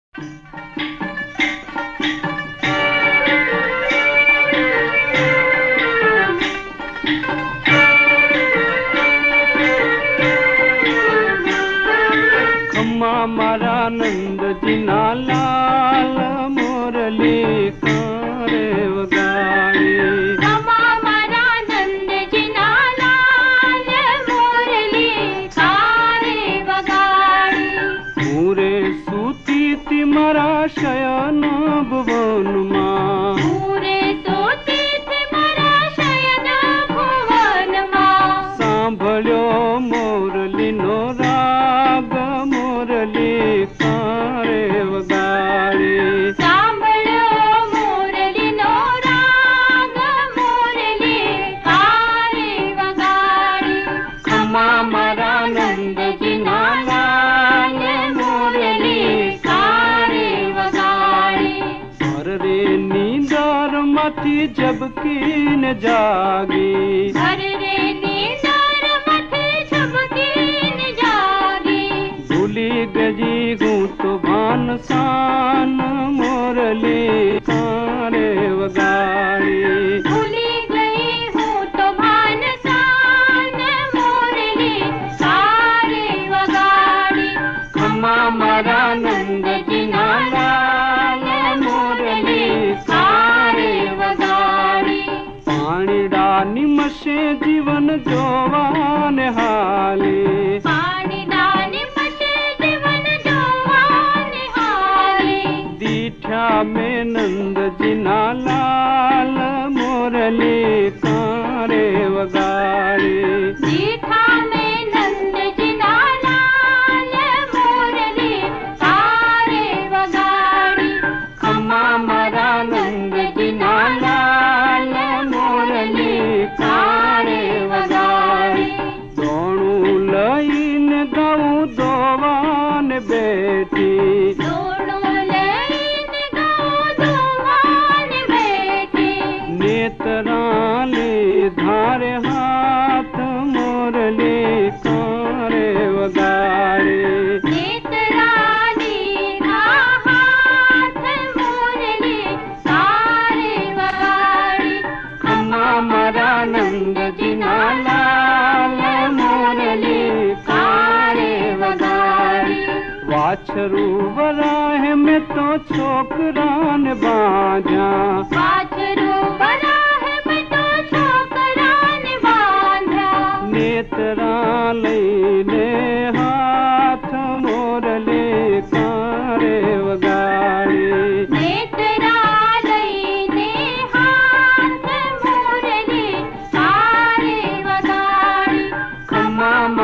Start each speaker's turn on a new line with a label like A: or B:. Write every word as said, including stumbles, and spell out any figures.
A: खम्मा मारा नंद जिना लाल मोरली कारे वगाड़ी।
B: खम्मा मारा नंद जिना लाल मोरली कारे वगाड़ी।
A: पूरे सूती तिमरा शयन भुवन मां।
B: पूरे सूती तिमरा शयन भुवन मां।
A: सांभळ्यो मोरली नो राग मोरली कारे वगाड़ी।
B: सांभळ्यो मोरली नो राग मोरली कारे वगाड़ी।
A: खम्मा मारा नंद जिना लाल मोरली
B: कारे वगाड़ी।
A: और रे नींदर मथी जबकि न जागी।
B: हर रे नींदर मथे झपकी न जागी।
A: भूली गजी हूँ तो भान सान मोरली कारे वगाड़ी।
B: भूली गई हूँ तो भान सान मोरली कारे वगाड़ी।
A: खम्मा मारा नंद जिना लाल मोरली
B: कारे वगाड़ी।
A: पाणीड़ा निमशे जीवन जोवान हाली।
B: पानी डानी मशे जीवन जोवान हाली।
A: दीठा में नंद जिना लाल मोरली कारे वगाड़ी।
B: जीठा में नंद जिना लाल मोरली कारे वगाड़ी।
A: खम्मा मारा नंद जिना लाल मोरली कारे वगाड़ी। दोणू लईन गऊ दोवान बेटी।
B: दोनों लईन गऊ दोवान बेटी।
A: नेत्राली धारे हाथ मोरली कारे वगाड़ी।
B: नेत्राली धा हाथ मोरली कारे वगाड़ी।
A: खम्मा मारा नंद जिना लाल मोरली कारे वगाड़ी। वाछरू वराह में तो छोकरान बाजा।
B: वाछरू वराह में तो छोकरान बांधा।
A: नेत्रा लईने हाथ मोरली कारे वगाड़ी।
B: नेत्रा लईने हाथ मोरली कारे वगाड़ी।
A: खम्मा